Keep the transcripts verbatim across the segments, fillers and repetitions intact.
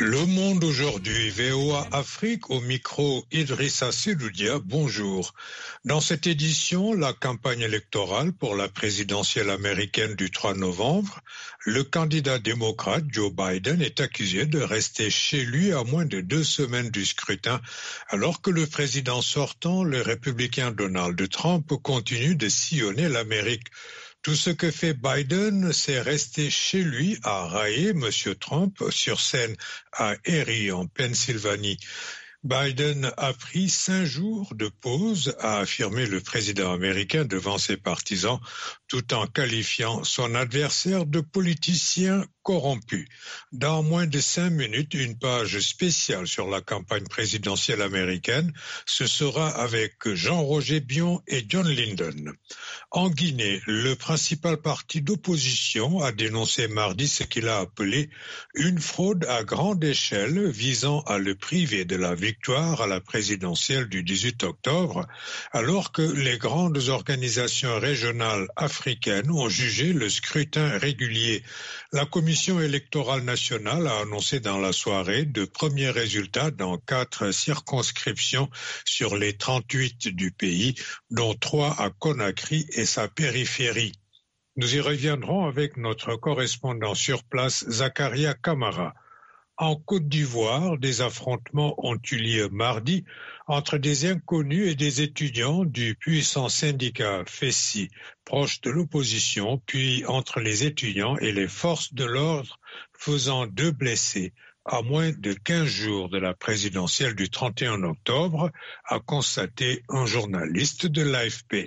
Le Monde aujourd'hui, V O A Afrique, au micro Idrissa Seloudia, bonjour. Dans cette édition, la campagne électorale pour la présidentielle américaine du trois novembre, le candidat démocrate Joe Biden est accusé de rester chez lui à moins de deux semaines du scrutin, alors que le président sortant, le républicain Donald Trump, continue de sillonner l'Amérique. Tout ce que fait Biden, c'est rester chez lui à railler M. Trump sur scène à Erie, en Pennsylvanie. Biden a pris cinq jours de pause, a affirmé le président américain devant ses partisans, tout en qualifiant son adversaire de politicien corrompu. Dans moins de cinq minutes, une page spéciale sur la campagne présidentielle américaine. Ce sera avec Jean-Roger Bion et John Linden. En Guinée, le principal parti d'opposition a dénoncé mardi ce qu'il a appelé une fraude à grande échelle visant à le priver de la victoire à la présidentielle du dix-huit octobre, alors que les grandes organisations régionales africaines ont jugé le scrutin régulier. La Commission électorale nationale a annoncé dans la soirée de premiers résultats dans quatre circonscriptions sur les trente-huit du pays, dont trois à Conakry et sa périphérie. Nous y reviendrons avec notre correspondant sur place, Zakaria Kamara. En Côte d'Ivoire, des affrontements ont eu lieu mardi entre des inconnus et des étudiants du puissant syndicat Fessi, proche de l'opposition, puis entre les étudiants et les forces de l'ordre, faisant deux blessés à moins de quinze jours de la présidentielle du trente et un octobre, a constaté un journaliste de l'A F P.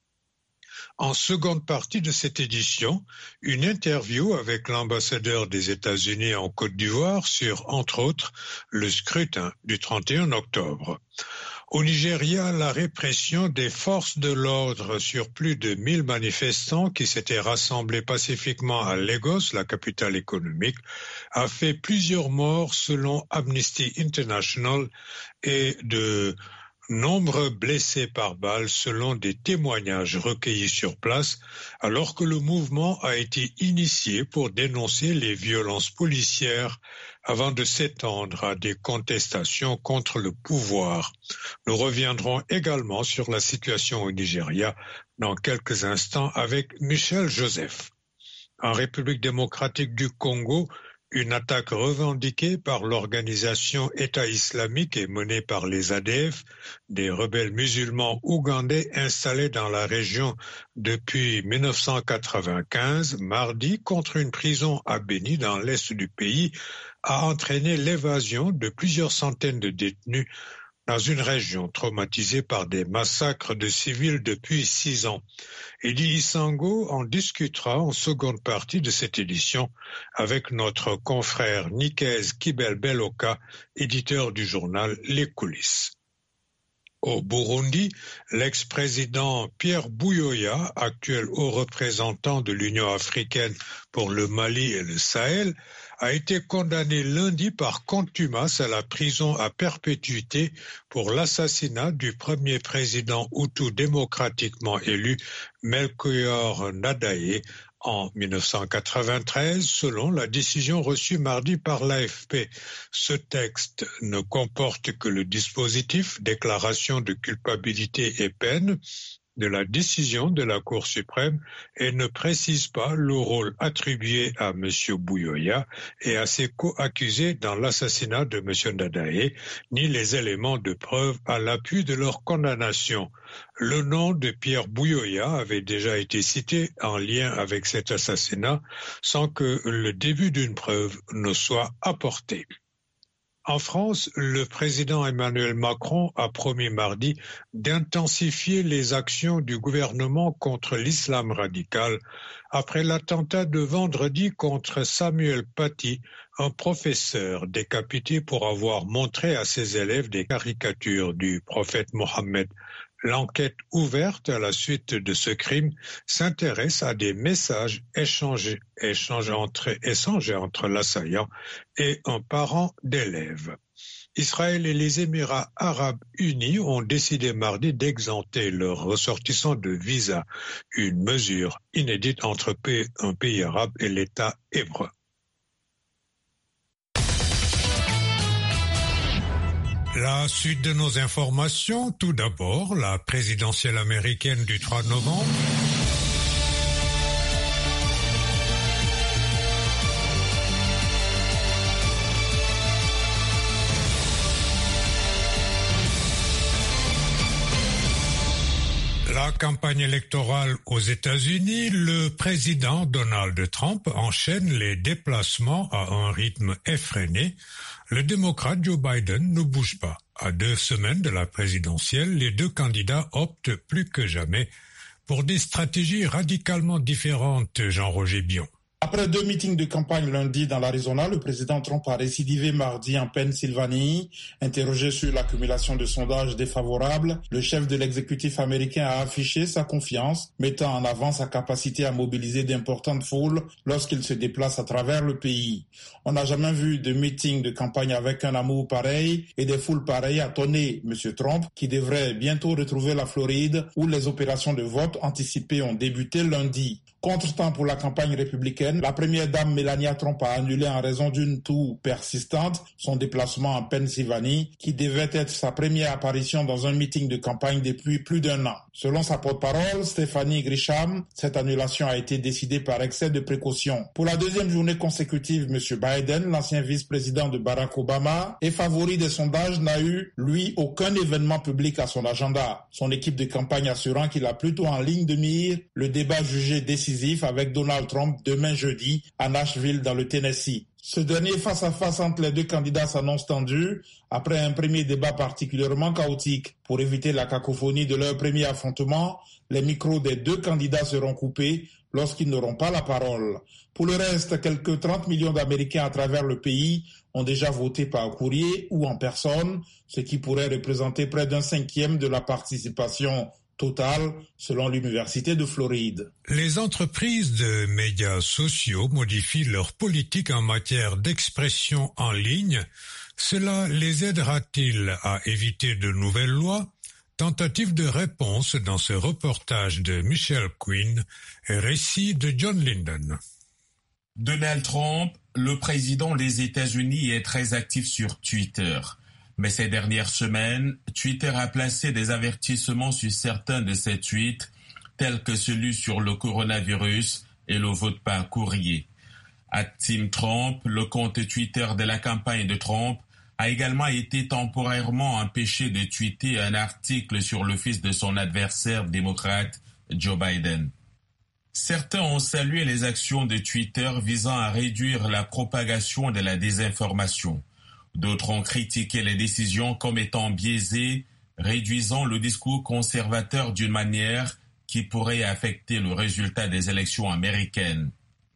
En seconde partie de cette édition, une interview avec l'ambassadeur des États-Unis en Côte d'Ivoire sur, entre autres, le scrutin du trente et un octobre. Au Nigeria, la répression des forces de l'ordre sur plus de mille manifestants qui s'étaient rassemblés pacifiquement à Lagos, la capitale économique, a fait plusieurs morts selon Amnesty International et de nombreux blessés par balles selon des témoignages recueillis sur place, alors que le mouvement a été initié pour dénoncer les violences policières avant de s'étendre à des contestations contre le pouvoir. Nous reviendrons également sur la situation au Nigeria dans quelques instants avec Michel Joseph. En République démocratique du Congo, une attaque revendiquée par l'organisation État islamique et menée par les A D F, des rebelles musulmans ougandais installés dans la région depuis mille neuf cent quatre-vingt-quinze, mardi, contre une prison à Beni dans l'est du pays, a entraîné l'évasion de plusieurs centaines de détenus dans une région traumatisée par des massacres de civils depuis six ans. Eddie Isango en discutera en seconde partie de cette édition avec notre confrère Nikez Kibel-Beloka, éditeur du journal Les Coulisses. Au Burundi, l'ex-président Pierre Buyoya, actuel haut représentant de l'Union africaine pour le Mali et le Sahel, a été condamné lundi par contumace à la prison à perpétuité pour l'assassinat du premier président hutu démocratiquement élu, Melchior Ndadaye, en mille neuf cent quatre-vingt-treize, selon la décision reçue mardi par l'A F P. Ce texte ne comporte que le dispositif déclaration de culpabilité et peine de la décision de la Cour suprême et ne précise pas le rôle attribué à M. Buyoya et à ses co-accusés dans l'assassinat de M. Ndadaye, ni les éléments de preuve à l'appui de leur condamnation. Le nom de Pierre Buyoya avait déjà été cité en lien avec cet assassinat sans que le début d'une preuve ne soit apporté. En France, le président Emmanuel Macron a promis mardi d'intensifier les actions du gouvernement contre l'islam radical après l'attentat de vendredi contre Samuel Paty, un professeur décapité pour avoir montré à ses élèves des caricatures du prophète Mohammed. L'enquête ouverte à la suite de ce crime s'intéresse à des messages échangés, échangés entre, échangés entre l'assaillant et un parent d'élève. Israël et les Émirats arabes unis ont décidé mardi d'exempter leurs ressortissants de visa, une mesure inédite entre un pays arabe et l'État hébreu. La suite de nos informations, tout d'abord, la présidentielle américaine du trois novembre. La campagne électorale aux États-Unis, le président Donald Trump enchaîne les déplacements à un rythme effréné. Le démocrate Joe Biden ne bouge pas. À deux semaines de la présidentielle, les deux candidats optent plus que jamais pour des stratégies radicalement différentes, Jean-Roger Bion. Après deux meetings de campagne lundi dans l'Arizona, le président Trump a récidivé mardi en Pennsylvanie. Interrogé sur l'accumulation de sondages défavorables, le chef de l'exécutif américain a affiché sa confiance, mettant en avant sa capacité à mobiliser d'importantes foules lorsqu'il se déplace à travers le pays. On n'a jamais vu de meeting de campagne avec un amour pareil et des foules pareilles, a tonné M. Trump, qui devrait bientôt retrouver la Floride où les opérations de vote anticipées ont débuté lundi. Contretemps pour la campagne républicaine, la première dame Melania Trump a annulé en raison d'une toux persistante son déplacement en Pennsylvanie, qui devait être sa première apparition dans un meeting de campagne depuis plus d'un an. Selon sa porte-parole, Stephanie Grisham, cette annulation a été décidée par excès de précaution. Pour la deuxième journée consécutive, M. Biden, l'ancien vice-président de Barack Obama et favori des sondages, n'a eu, lui, aucun événement public à son agenda. Son équipe de campagne assurant qu'il a plutôt en ligne de mire le débat jugé décisif avec Donald Trump demain jeudi à Nashville dans le Tennessee. Ce dernier face-à-face entre les deux candidats s'annonce tendu après un premier débat particulièrement chaotique. Pour éviter la cacophonie de leur premier affrontement, les micros des deux candidats seront coupés lorsqu'ils n'auront pas la parole. Pour le reste, quelques trente millions d'Américains à travers le pays ont déjà voté par courrier ou en personne, ce qui pourrait représenter près d'un cinquième de la participation total, selon l'Université de Floride. Les entreprises de médias sociaux modifient leur politique en matière d'expression en ligne. Cela les aidera-t-il à éviter de nouvelles lois? Tentative de réponse dans ce reportage de Michelle Quinn et récit de John Linden. Donald Trump, le président des États-Unis, est très actif sur Twitter. Mais ces dernières semaines, Twitter a placé des avertissements sur certains de ses tweets, tels que celui sur le coronavirus et le vote par courrier. À Team Trump, le compte Twitter de la campagne de Trump, a également été temporairement empêché de tweeter un article sur le fils de son adversaire démocrate, Joe Biden. Certains ont salué les actions de Twitter visant à réduire la propagation de la désinformation. D'autres ont critiqué les décisions comme étant biaisées, réduisant le discours conservateur d'une manière qui pourrait affecter le résultat des élections américaines.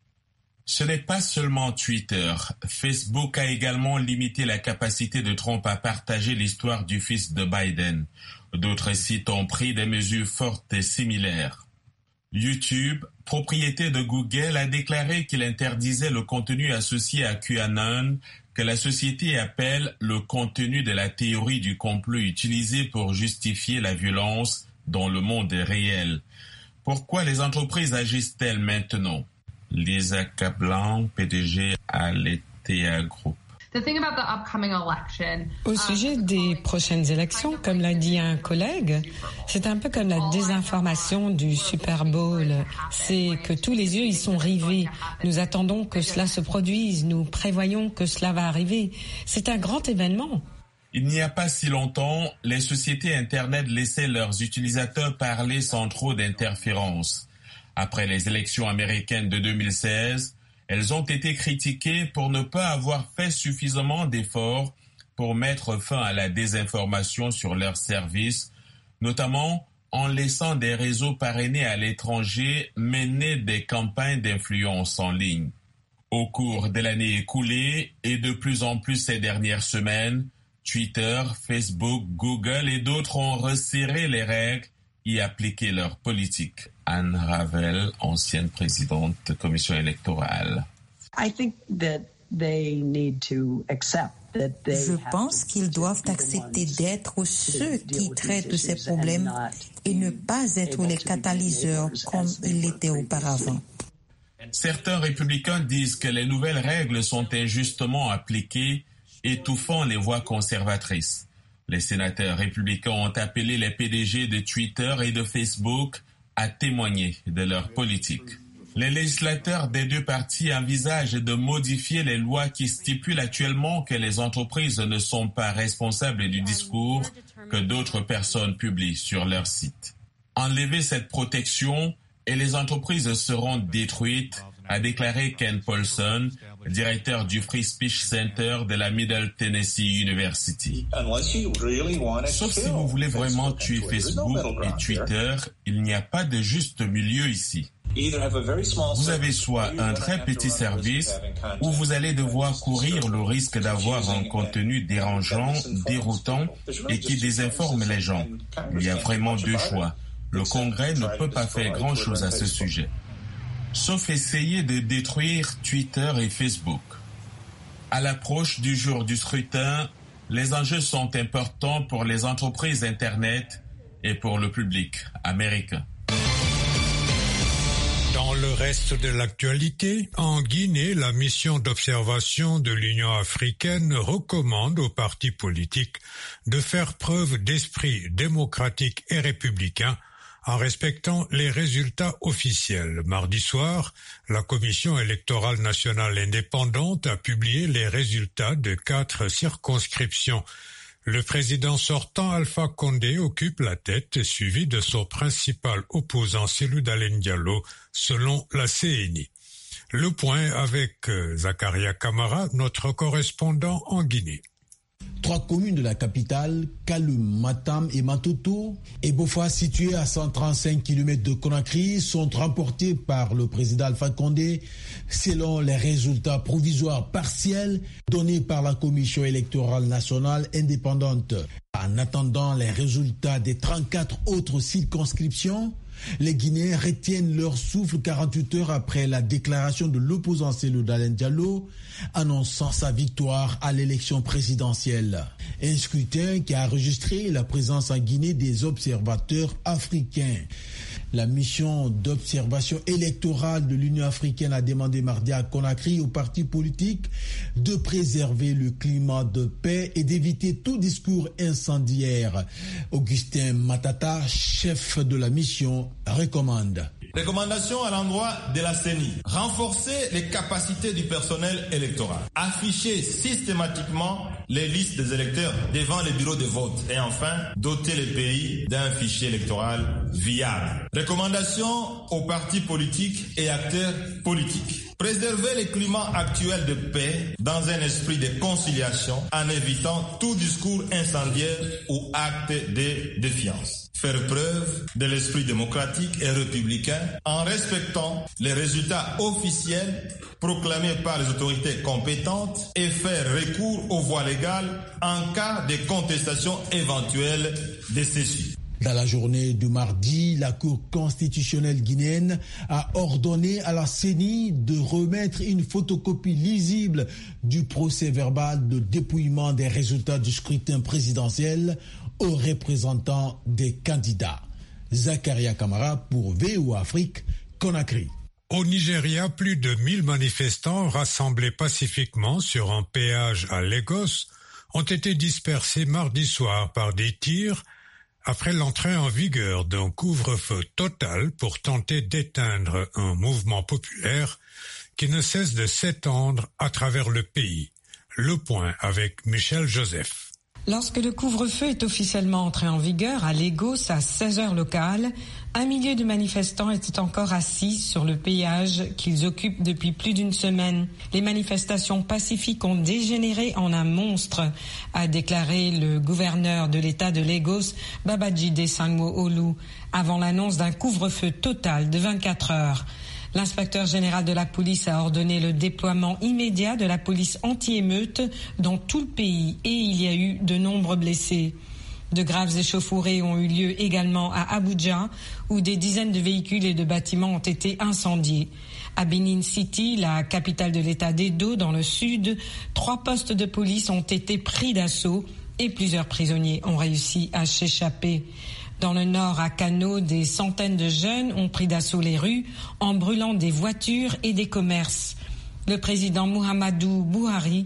Ce n'est pas seulement Twitter. Facebook a également limité la capacité de Trump à partager l'histoire du fils de Biden. D'autres sites ont pris des mesures fortes et similaires. YouTube, propriété de Google, a déclaré qu'il interdisait le contenu associé à QAnon, que la société appelle le contenu de la théorie du complot utilisé pour justifier la violence dans le monde réel. Pourquoi les entreprises agissent-elles maintenant? Lisa Kaplan, P D G à Aletheia Group. Au sujet des prochaines élections, comme l'a dit un collègue, c'est un peu comme la désinformation du Super Bowl. C'est que tous les yeux y sont rivés. Nous attendons que cela se produise. Nous prévoyons que cela va arriver. C'est un grand événement. Il n'y a pas si longtemps, les sociétés Internet laissaient leurs utilisateurs parler sans trop d'interférences. Après les élections américaines de deux mille seize, elles ont été critiquées pour ne pas avoir fait suffisamment d'efforts pour mettre fin à la désinformation sur leurs services, notamment en laissant des réseaux parrainés à l'étranger mener des campagnes d'influence en ligne. Au cours de l'année écoulée et de plus en plus ces dernières semaines, Twitter, Facebook, Google et d'autres ont resserré les règles et appliqué leur politique. Anne Ravel, ancienne présidente de commission électorale. Je pense qu'ils doivent accepter d'être ceux qui traitent de ces problèmes et ne pas être les catalyseurs comme ils l'étaient auparavant. Certains républicains disent que les nouvelles règles sont injustement appliquées, étouffant les voix conservatrices. Les sénateurs républicains ont appelé les P D G de Twitter et de Facebook à témoigner de leur politique. Les législateurs des deux partis envisagent de modifier les lois qui stipulent actuellement que les entreprises ne sont pas responsables du discours que d'autres personnes publient sur leur site. Enlever cette protection et les entreprises seront détruites, a déclaré Ken Paulson, directeur du Free Speech Center de la Middle Tennessee University. Sauf si vous voulez vraiment tuer Facebook et Twitter, il n'y a pas de juste milieu ici. Vous avez soit un très petit service ou vous allez devoir courir le risque d'avoir un contenu dérangeant, déroutant et qui désinforme les gens. Il y a vraiment deux choix. Le Congrès ne peut pas faire grand-chose à ce sujet, sauf essayer de détruire Twitter et Facebook. À l'approche du jour du scrutin, les enjeux sont importants pour les entreprises Internet et pour le public américain. Dans le reste de l'actualité, en Guinée, la mission d'observation de l'Union africaine recommande aux partis politiques de faire preuve d'esprit démocratique et républicain en respectant les résultats officiels. Mardi soir, la Commission électorale nationale indépendante a publié les résultats de quatre circonscriptions. Le président sortant Alpha Condé occupe la tête, suivi de son principal opposant Cellou Dalein Diallo, selon la C N I. Le point avec Zakaria Camara, notre correspondant en Guinée. Trois communes de la capitale, Kaloum, Matam et Matoto, et Boffa, situées à cent trente-cinq kilomètres de Conakry, sont remportées par le président Alpha Condé selon les résultats provisoires partiels donnés par la Commission électorale nationale indépendante. En attendant les résultats des trente-quatre autres circonscriptions, les Guinéens retiennent leur souffle quarante-huit heures après la déclaration de l'opposant Cellou Dalein Diallo annonçant sa victoire à l'élection présidentielle. Un scrutin qui a enregistré la présence en Guinée des observateurs africains. La mission d'observation électorale de l'Union africaine a demandé mardi à Conakry aux partis politiques de préserver le climat de paix et d'éviter tout discours incendiaire. Augustin Matata, chef de la mission, recommande. Recommandation à l'endroit de la C N I. Renforcer les capacités du personnel électoral. Afficher systématiquement les listes des électeurs devant les bureaux de vote. Et enfin, doter le pays d'un fichier électoral viable. Recommandation aux partis politiques et acteurs politiques. Préserver le climat actuel de paix dans un esprit de conciliation en évitant tout discours incendiaire ou acte de défiance. Faire preuve de l'esprit démocratique et républicain en respectant les résultats officiels proclamés par les autorités compétentes et faire recours aux voies légales en cas de contestation éventuelle de ceci. Dans la journée du mardi, la Cour constitutionnelle guinéenne a ordonné à la C N I de remettre une photocopie lisible du procès-verbal de dépouillement des résultats du scrutin présidentiel aux représentants des candidats. Zakaria Camara pour V O A Afrique, Conakry. Au Nigeria, plus de mille manifestants rassemblés pacifiquement sur un péage à Lagos ont été dispersés mardi soir par des tirs après l'entrée en vigueur d'un couvre-feu total pour tenter d'éteindre un mouvement populaire qui ne cesse de s'étendre à travers le pays. Le point avec Michel Joseph. Lorsque le couvre-feu est officiellement entré en vigueur à Lagos à seize heures locales, un millier de manifestants étaient encore assis sur le péage qu'ils occupent depuis plus d'une semaine. Les manifestations pacifiques ont dégénéré en un monstre, a déclaré le gouverneur de l'État de Lagos, Babajide Sanwo-Olu, avant l'annonce d'un couvre-feu total de vingt-quatre heures. L'inspecteur général de la police a ordonné le déploiement immédiat de la police anti-émeute dans tout le pays et il y a eu de nombreux blessés. De graves échauffourées ont eu lieu également à Abuja où des dizaines de véhicules et de bâtiments ont été incendiés. À Benin City, la capitale de l'État d'Edo dans le sud, trois postes de police ont été pris d'assaut et plusieurs prisonniers ont réussi à s'échapper. Dans le nord, à Kano, des centaines de jeunes ont pris d'assaut les rues en brûlant des voitures et des commerces. Le président Muhammadu Buhari,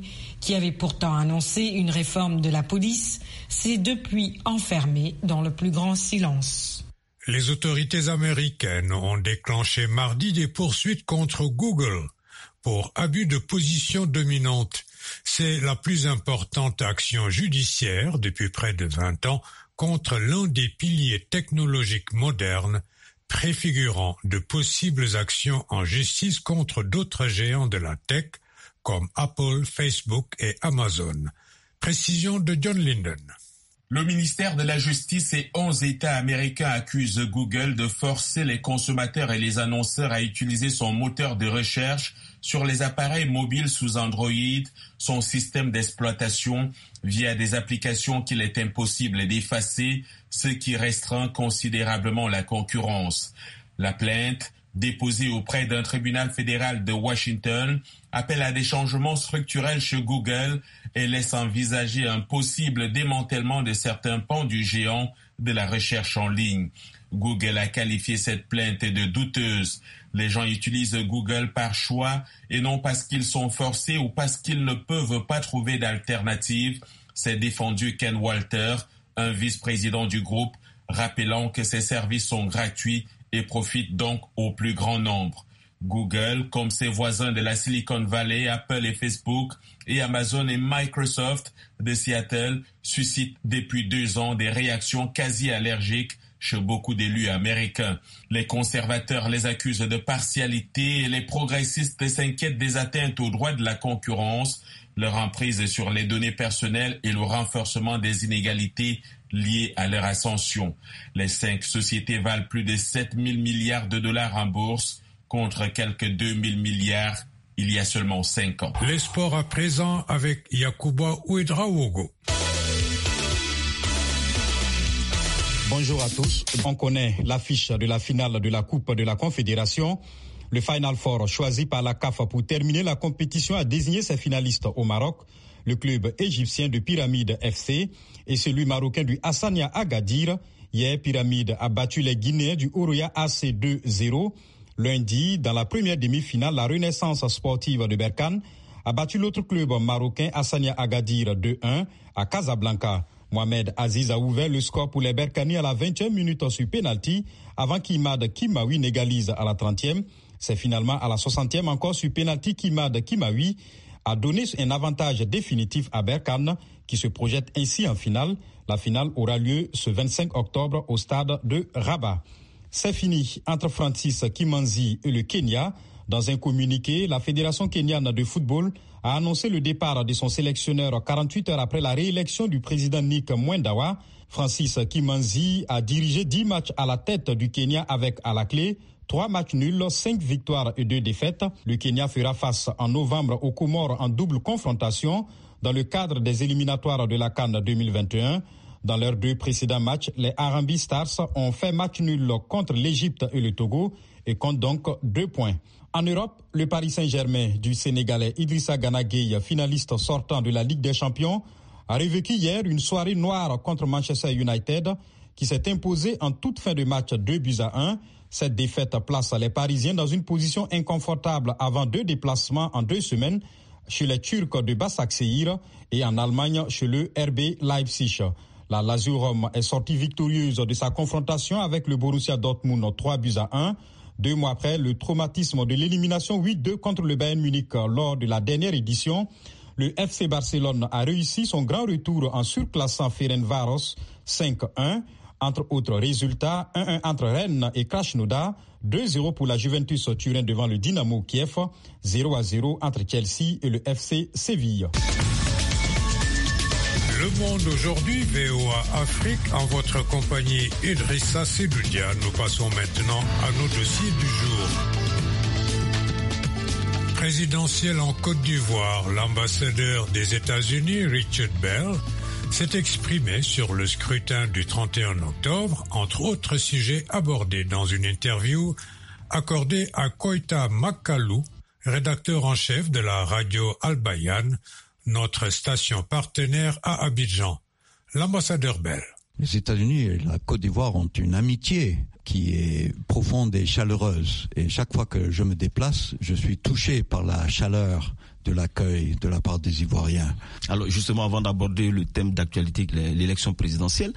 qui avait pourtant annoncé une réforme de la police, s'est depuis enfermé dans le plus grand silence. Les autorités américaines ont déclenché mardi des poursuites contre Google pour abus de position dominante. C'est la plus importante action judiciaire depuis près de vingt ans contre l'un des piliers technologiques modernes, préfigurant de possibles actions en justice contre d'autres géants de la tech comme Apple, Facebook et Amazon. Précision de John Linden. Le ministère de la Justice et onze États américains accusent Google de forcer les consommateurs et les annonceurs à utiliser son moteur de recherche sur les appareils mobiles sous Android, son système d'exploitation, via des applications qu'il est impossible d'effacer, ce qui restreint considérablement la concurrence. La plainte, déposée auprès d'un tribunal fédéral de Washington, appelle à des changements structurels chez Google et laisse envisager un possible démantèlement de certains pans du géant de la recherche en ligne. Google a qualifié cette plainte de douteuse. Les gens utilisent Google par choix et non parce qu'ils sont forcés ou parce qu'ils ne peuvent pas trouver d'alternative, s'est défendu Ken Walter, un vice-président du groupe, rappelant que ces services sont gratuits et profitent donc au plus grand nombre. Google, comme ses voisins de la Silicon Valley, Apple et Facebook, et Amazon et Microsoft de Seattle, suscitent depuis deux ans des réactions quasi allergiques chez beaucoup d'élus américains. Les conservateurs les accusent de partialité et les progressistes s'inquiètent des atteintes aux droits de la concurrence, leur emprise sur les données personnelles et le renforcement des inégalités liées à leur ascension. Les cinq sociétés valent plus de sept mille milliards de dollars en bourse, contre quelques deux mille milliards il y a seulement cinq ans. Les sports à présent avec Yacouba Ouedraogo. Bonjour à tous. On connaît l'affiche de la finale de la Coupe de la Confédération. Le Final Four choisi par la C A F pour terminer la compétition a désigné ses finalistes au Maroc, le club égyptien de Pyramide F C et celui marocain du Hassania Agadir. Hier, Pyramide a battu les Guinéens du Oroya A C deux zéro. Lundi, dans la première demi-finale, la Renaissance sportive de Berkane a battu l'autre club marocain Hassania Agadir deux un à Casablanca. Mohamed Aziz a ouvert le score pour les Berkani à la vingtième minute sur pénalty avant qu'Imad Kimawi n'égalise à la trentième. C'est finalement à la soixantième encore sur pénalty qu'Imad Kimawi a donné un avantage définitif à Berkane qui se projette ainsi en finale. La finale aura lieu ce vingt-cinq octobre au stade de Rabat. C'est fini entre Francis Kimanzi et le Kenya. Dans un communiqué, la Fédération kenyane de football a annoncé le départ de son sélectionneur quarante-huit heures après la réélection du président Nick Mwendawa. Francis Kimanzi a dirigé dix matchs à la tête du Kenya avec à la clé trois matchs nuls, cinq victoires et deux défaites. Le Kenya fera face en novembre aux Comores en double confrontation dans le cadre des éliminatoires de la CAN deux mille vingt et un. Dans leurs deux précédents matchs, les Harambee Stars ont fait match nul contre l'Égypte et le Togo et comptent donc deux points. En Europe, le Paris Saint-Germain du Sénégalais Idrissa Gana Gueye, finaliste sortant de la Ligue des Champions, a revécu hier une soirée noire contre Manchester United qui s'est imposée en toute fin de match deux buts à un. Cette défaite place les Parisiens dans une position inconfortable avant deux déplacements en deux semaines chez les Turcs de Başakşehir et en Allemagne chez le R B Leipzig. La Lazio Rome est sortie victorieuse de sa confrontation avec le Borussia Dortmund trois buts à un. Deux mois après le traumatisme de l'élimination huit deux contre le Bayern Munich lors de la dernière édition, le F C Barcelone a réussi son grand retour en surclassant Ferencváros cinq un. Entre autres résultats, un un entre Rennes et Krasnodar, deux zéro pour la Juventus Turin devant le Dynamo Kiev, zéro à zéro entre Chelsea et le F C Séville. Le Monde aujourd'hui, V O A Afrique, en votre compagnie Idrissa Sedoudia. Nous passons maintenant à nos dossiers du jour. Présidentiel en Côte d'Ivoire, l'ambassadeur des États-Unis, Richard Bell, s'est exprimé sur le scrutin du trente et un octobre, entre autres sujets abordés dans une interview accordée à Koita Makalou, rédacteur en chef de la radio Al-Bayan, notre station partenaire à Abidjan. L'ambassadeur Bell. Les États-Unis et la Côte d'Ivoire ont une amitié qui est profonde et chaleureuse. Et chaque fois que je me déplace, je suis touché par la chaleur de l'accueil de la part des Ivoiriens. Alors justement, avant d'aborder le thème d'actualité, l'élection présidentielle,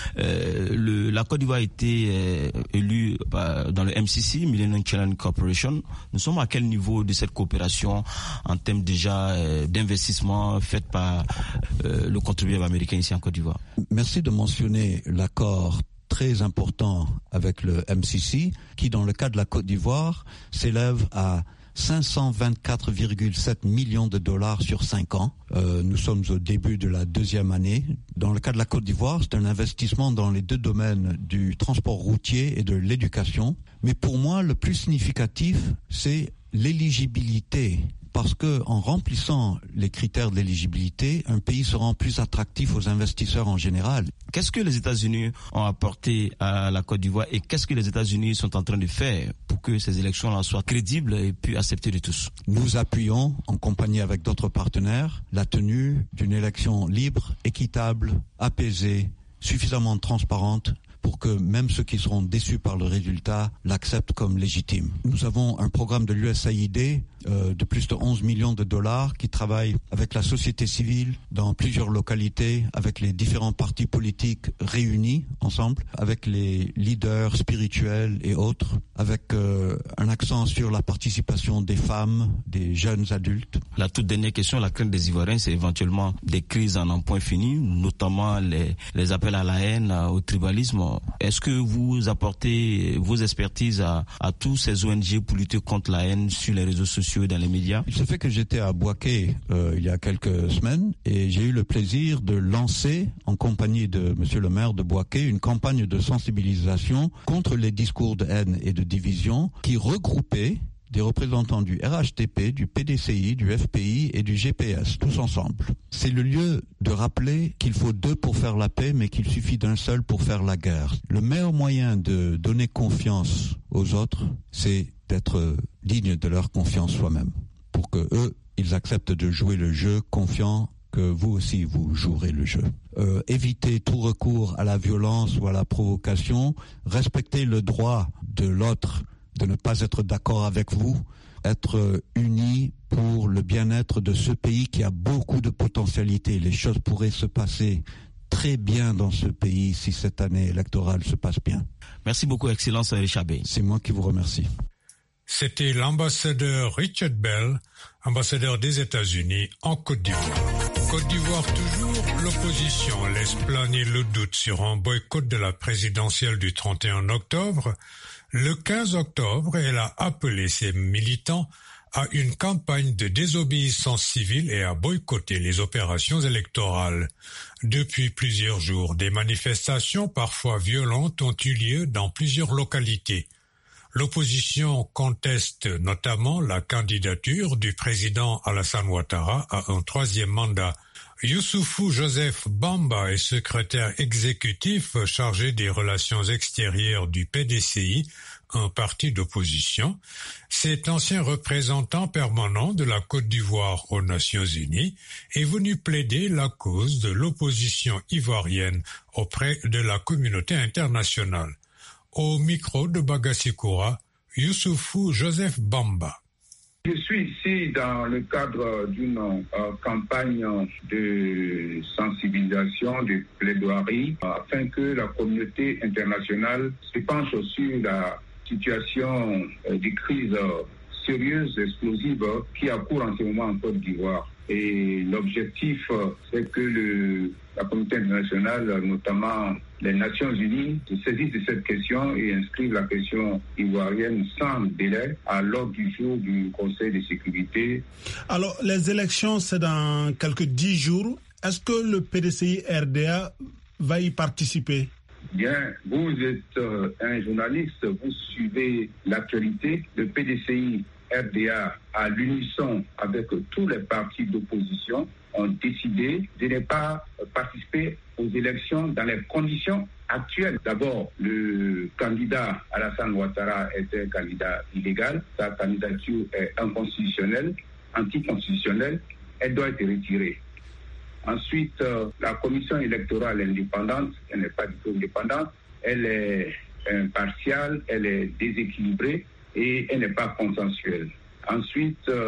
euh, le, la Côte d'Ivoire a été euh, élue bah, dans le M C C, Millennium Challenge Corporation. Nous sommes à quel niveau de cette coopération en termes déjà euh, d'investissement fait par euh, le contribuable américain ici en Côte d'Ivoire? Merci de mentionner l'accord très important avec le M C C, qui dans le cas de la Côte d'Ivoire s'élève à cinq cent vingt-quatre virgule sept millions de dollars sur cinq ans. Euh, nous sommes au début de la deuxième année. Dans le cas de la Côte d'Ivoire, c'est un investissement dans les deux domaines du transport routier et de l'éducation. Mais pour moi, le plus significatif, c'est l'éligibilité. Parce que en remplissant les critères de l'éligibilité, un pays se rend plus attractif aux investisseurs en général. Qu'est-ce que les États-Unis ont apporté à la Côte d'Ivoire et qu'est-ce que les États-Unis sont en train de faire pour que ces élections-là soient crédibles et puis acceptées de tous? Nous appuyons, en compagnie avec d'autres partenaires, la tenue d'une élection libre, équitable, apaisée, suffisamment transparente, pour que même ceux qui seront déçus par le résultat l'acceptent comme légitime. Nous avons un programme de l'U S A I D euh, de plus de onze millions de dollars qui travaille avec la société civile dans plusieurs localités, avec les différents partis politiques réunis ensemble, avec les leaders spirituels et autres, avec euh, un accent sur la participation des femmes, des jeunes adultes. La toute dernière question, la crainte des Ivoiriens, c'est éventuellement des crises en un point fini, notamment les, les appels à la haine, au tribalisme. Est-ce que vous apportez vos expertises à, à tous ces O N G pour lutter contre la haine sur les réseaux sociaux et dans les médias? Il se fait que j'étais à Bouaké euh, il y a quelques semaines et j'ai eu le plaisir de lancer, en compagnie de Monsieur le maire de Bouaké, une campagne de sensibilisation contre les discours de haine et de division qui regroupait des représentants du R H T P, du P D C I, du F P I et du G P S, tous ensemble. C'est le lieu de rappeler qu'il faut deux pour faire la paix, mais qu'il suffit d'un seul pour faire la guerre. Le meilleur moyen de donner confiance aux autres, c'est d'être digne de leur confiance soi-même, pour que eux, ils acceptent de jouer le jeu, confiants que vous aussi vous jouerez le jeu. Euh, éviter tout recours à la violence ou à la provocation, respecter le droit de l'autre de ne pas être d'accord avec vous, être unis pour le bien-être de ce pays qui a beaucoup de potentialités. Les choses pourraient se passer très bien dans ce pays si cette année électorale se passe bien. Merci beaucoup, Excellence Richard Bey. C'est moi qui vous remercie. C'était l'ambassadeur Richard Bell, ambassadeur des États-Unis en Côte d'Ivoire. Côte d'Ivoire toujours, l'opposition laisse planer le doute sur un boycott de la présidentielle du trente et un octobre. Le quinze octobre, elle a appelé ses militants à une campagne de désobéissance civile et à boycotter les opérations électorales. Depuis plusieurs jours, des manifestations parfois violentes ont eu lieu dans plusieurs localités. L'opposition conteste notamment la candidature du président Alassane Ouattara à un troisième mandat. Youssoufou Joseph Bamba est secrétaire exécutif chargé des relations extérieures du P D C I, un parti d'opposition. Cet ancien représentant permanent de la Côte d'Ivoire aux Nations Unies est venu plaider la cause de l'opposition ivoirienne auprès de la communauté internationale. Au micro de Bagassi-Koura, Youssoufou Joseph Bamba. Je suis ici dans le cadre d'une euh, campagne de sensibilisation, de plaidoirie, afin que la communauté internationale se penche sur la situation euh, de crise euh, sérieuse, explosive, qui accourt en ce moment en Côte d'Ivoire. Et l'objectif, euh, c'est que le, la communauté internationale, notamment les Nations Unies, se saisissent de cette question et inscrivent la question ivoirienne sans délai à l'ordre du jour du Conseil de sécurité. Alors, les élections, c'est dans quelques dix jours. Est-ce que le P D C I R D A va y participer? Bien, vous êtes euh, un journaliste, vous suivez l'actualité. Le P D C I R D A, à l'unisson avec tous les partis d'opposition, ont décidé de ne pas participer aux élections dans les conditions actuelles. D'abord, le candidat Alassane Ouattara est un candidat illégal. Sa candidature est inconstitutionnelle, anticonstitutionnelle. Elle doit être retirée. Ensuite, euh, la commission électorale est indépendante. Elle n'est pas du tout indépendante. Elle est impartiale, elle est déséquilibrée et elle n'est pas consensuelle. Ensuite, euh,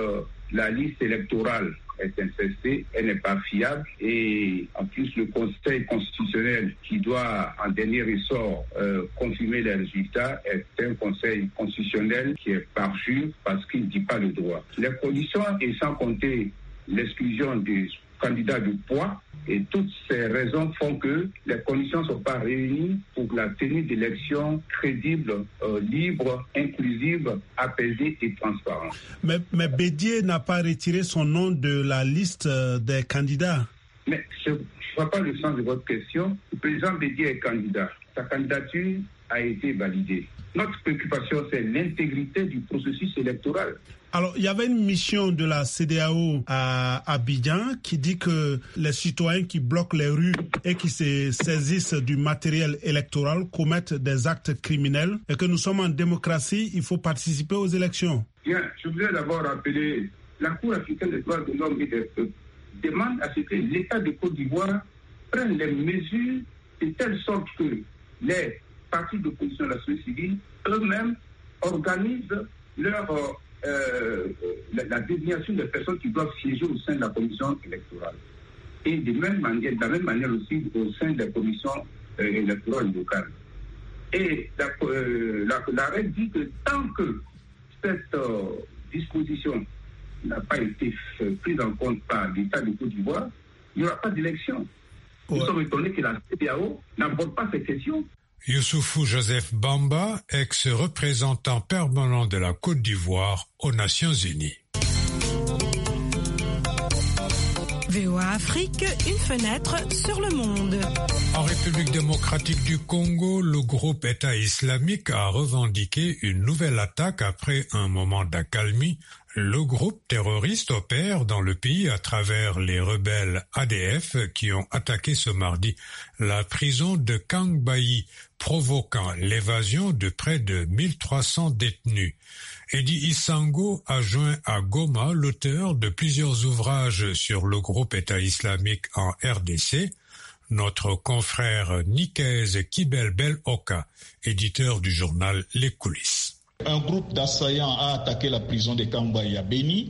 la liste électorale est infestée, elle n'est pas fiable et en plus le Conseil constitutionnel qui doit en dernier ressort euh, confirmer les résultats est un Conseil constitutionnel qui est parjure parce qu'il ne dit pas le droit. Les conditions, et sans compter l'exclusion des candidats de poids, et toutes ces raisons font que les conditions ne sont pas réunies pour la tenue d'élections crédibles, euh, libres, inclusives, apaisées et transparentes. Mais, mais Bédié n'a pas retiré son nom de la liste des candidats. Mais je ne vois pas le sens de votre question. Le président Bédié est candidat. Sa candidature a été validée. Notre préoccupation, c'est l'intégrité du processus électoral. Alors, il y avait une mission de la C E D E A O à Abidjan qui dit que les citoyens qui bloquent les rues et qui se saisissent du matériel électoral commettent des actes criminels et que nous sommes en démocratie, il faut participer aux élections. Bien, je voudrais d'abord rappeler, la Cour africaine des droits de l'homme et des peuples demande à ce que l'État de Côte d'Ivoire prenne les mesures de telle sorte que les partis d'opposition de la société civile eux-mêmes organisent leur... Euh, Euh, la, la désignation des personnes qui doivent siéger au sein de la commission électorale. Et de, même manière, de la même manière aussi au sein des commissions euh, électorales locales. Et la, euh, la, la règle dit que tant que cette euh, disposition n'a pas été prise en compte par l'État de Côte d'Ivoire, il n'y aura pas d'élection. Ouais. Nous sommes étonnés que la C E D E A O n'aborde pas cette question. Youssoufou Joseph Bamba, ex-représentant permanent de la Côte d'Ivoire aux Nations Unies. V O A Afrique, une fenêtre sur le monde. En République démocratique du Congo, le groupe État islamique a revendiqué une nouvelle attaque après un moment d'accalmie. Le groupe terroriste opère dans le pays à travers les rebelles A D F qui ont attaqué ce mardi la prison de Kangbayi, provoquant l'évasion de près de mille trois cents détenus. Eddie Isango a joint à Goma l'auteur de plusieurs ouvrages sur le groupe État islamique en R D C, notre confrère Nikez Kibel-Bel Oka, éditeur du journal Les Coulisses. Un groupe d'assaillants a attaqué la prison de Kangbayi à Béni.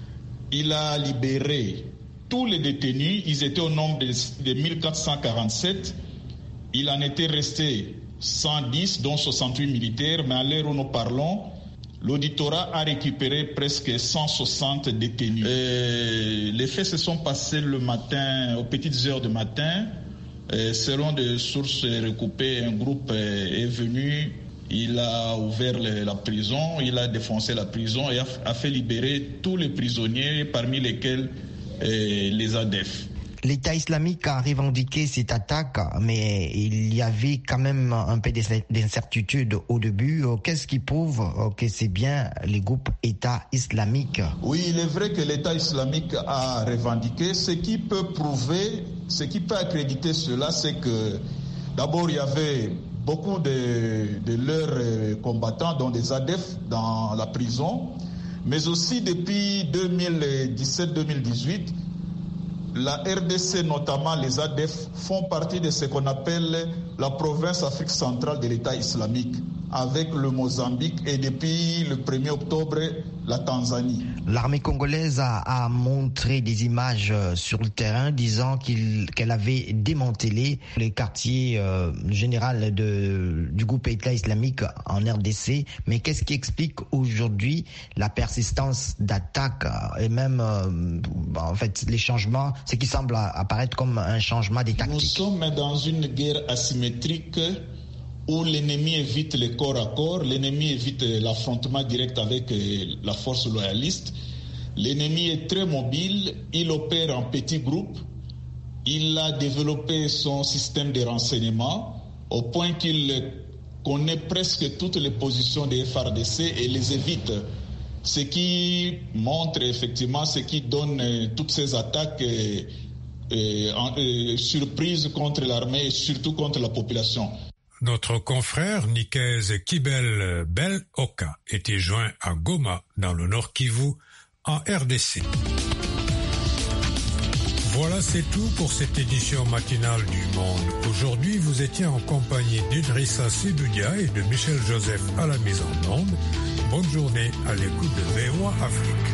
Il a libéré tous les détenus. Ils étaient au nombre de, de mille quatre cent quarante-sept. Il en était resté cent dix, dont soixante-huit militaires. Mais à l'heure où nous parlons, l'auditorat a récupéré presque cent soixante détenus. Et les faits se sont passés le matin, aux petites heures du matin. Et selon des sources recoupées, un groupe est venu. Il a ouvert la prison, il a défoncé la prison et a, a fait libérer tous les prisonniers, parmi lesquels eh, les A D F. L'État islamique a revendiqué cette attaque, mais il y avait quand même un peu d'incertitude au début. Qu'est-ce qui prouve que c'est bien les groupes État islamique? Oui, il est vrai que l'État islamique a revendiqué. Ce qui peut prouver, ce qui peut accréditer cela, c'est que d'abord il y avait beaucoup de, de leurs combattants, dont des A D F, dans la prison, mais aussi depuis deux mille dix-sept deux mille dix-huit, la R D C, notamment les A D F, font partie de ce qu'on appelle la province Afrique centrale de l'État islamique, avec le Mozambique et depuis le premier octobre, la Tanzanie. L'armée congolaise a, a montré des images sur le terrain disant qu'il, qu'elle avait démantelé le quartier euh, général de, du groupe État islamique en R D C. Mais qu'est-ce qui explique aujourd'hui la persistance d'attaques et même euh, en fait les changements, ce qui semble apparaître comme un changement des tactiques? Nous sommes dans une guerre asymétrique où l'ennemi évite le corps à corps, l'ennemi évite l'affrontement direct avec la force loyaliste. L'ennemi est très mobile, il opère en petits groupes, il a développé son système de renseignement au point qu'il connaît presque toutes les positions des F A R D C et les évite. Ce qui montre effectivement, ce qui donne toutes ces attaques et, et, et, surprises contre l'armée et surtout contre la population. Notre confrère Nikez Kibel-Bel Oka était joint à Goma, dans le Nord Kivu, en R D C. Voilà, c'est tout pour cette édition matinale du Monde. Aujourd'hui, vous étiez en compagnie d'Idrissa Sidoudia et de Michel Joseph à la mise en onde. Bonne journée à l'écoute de V O A Afrique.